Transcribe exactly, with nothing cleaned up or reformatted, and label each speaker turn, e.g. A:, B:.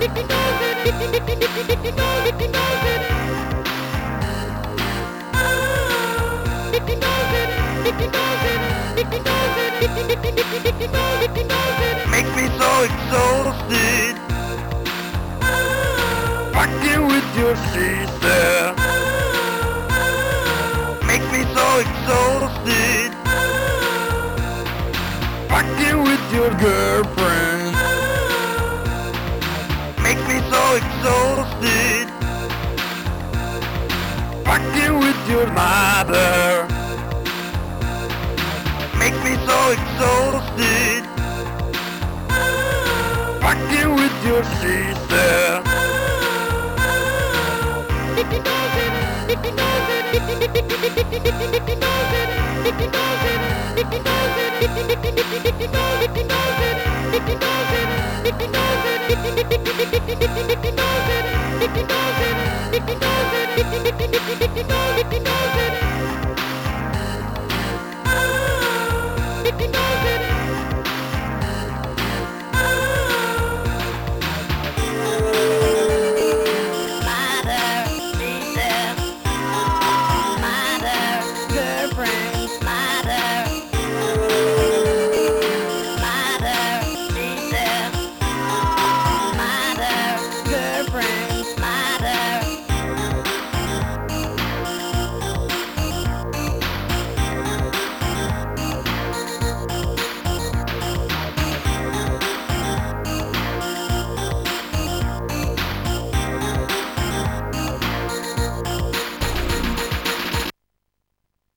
A: Makes me so exhausted. Fucking with your sister. Makes me so exhausted. Fucking with your girlfriend. Makes me so exhausted. Fucking with your mother. Makes me so exhausted. Fucking with your sister.
B: It